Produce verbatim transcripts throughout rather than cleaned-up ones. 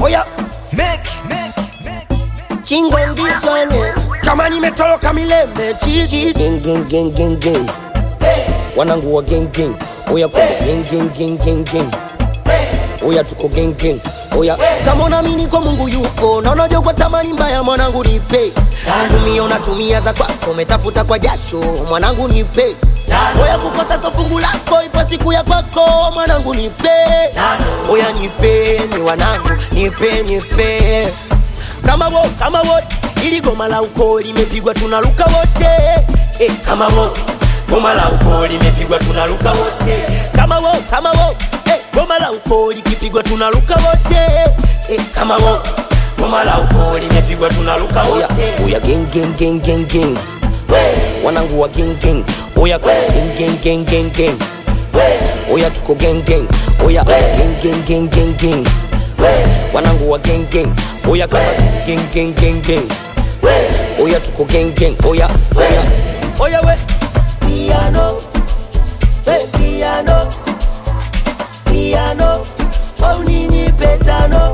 Oya make make make Chingo on this one eh. Kama nimetoroka milembe chichi gang gang gang gang gang wanangu wa gang gang oya kwa gang gang gang gang gang oya tuko gang gang oya kama unaamini kwa Mungu yupo na unajua kwa tamani mbaya mwanangu nipe tumia unatumia za kwako umetafuta kwa jasho mwanangu nipe oya kukosa so fungu lako ipo siku ya kwako mwanangu nipe oya nipe ni wanangu nipe nipe kama wo kama wo ili goma la uko limepigwa tunaruka wote eh kama wo goma la uko limepigwa tunaruka wote kama wo kama wo eh goma la uko likipigwa tunaruka wote eh kama wo goma la uko limepigwa tunaruka wote oya gang gang gang gang gang wanangu wa gang gang oya kwa gang gang gang gang gang oya tuko gang gang oya gang gang gang gang gang wanangu wa gang gang oya kwa gang gang gang gang oya tuko gang gang oya oya oya we piano we piano piano oh nini petano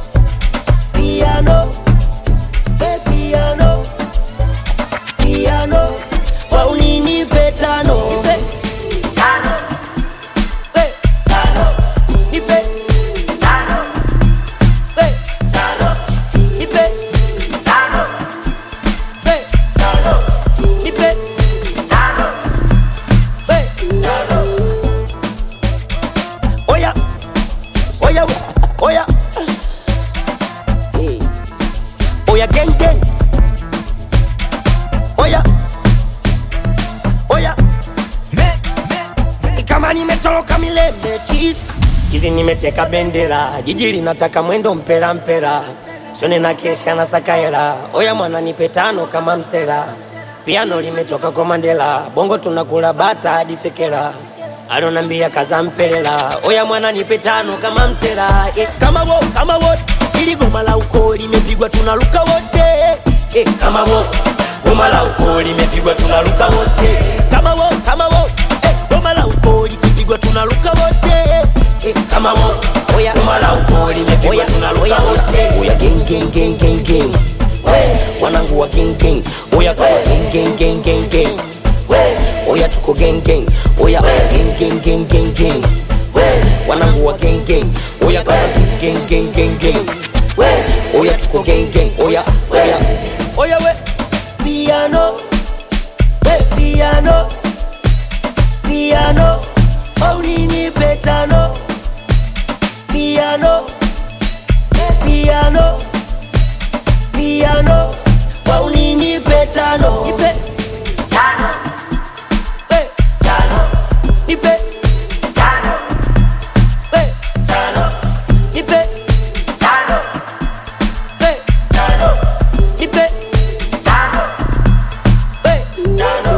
piano we piano piano oh nini petano tano we tano ipe tano we tano ipe tano we tano ipe tano we tano oya oya oya hey oya gang gang oya oya me me kama nimetoroka milembe cheese kizi nimeteka bendera jiji linataka mwendo mpera mpera sione na kesha na sakaela oya mwana nipe tano kama msela piano limetoka kwa Mandela bongo tunakula bata hadi sekela alonambia kaza mpelela oya mwana nipe tano kama msela eh, kama wo kama wo ili goma la uko limepigwa tunaruka wote eh, kama wo goma la uko limepigwa tunaruka wote kama wo kama wo eh, goma la uko likipigwa tunaruka wote eh, kama wo oya goma la uko limepigwa tunaruka wote oya gang gang gang gang gang wanangu wa gang gang oya kwa gang gang gang gang gang oya tuko gang gang oya gang gang gang gang gang wanangu wa gang gang oya kwa gang gang gang gang oya tuko gang gang oya oya oya we piano we piano piano oh nini petano piano piano piano oh nini petano ipe tano we tano ipe tano we tano ipe tano we tano ipe tano we tano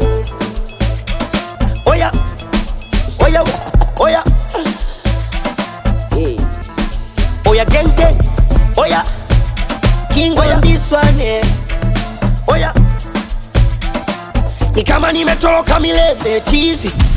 oya oya oya hey oya gang gang oya Chingo on this one eh oya ni kama nimetoroka milembe cheese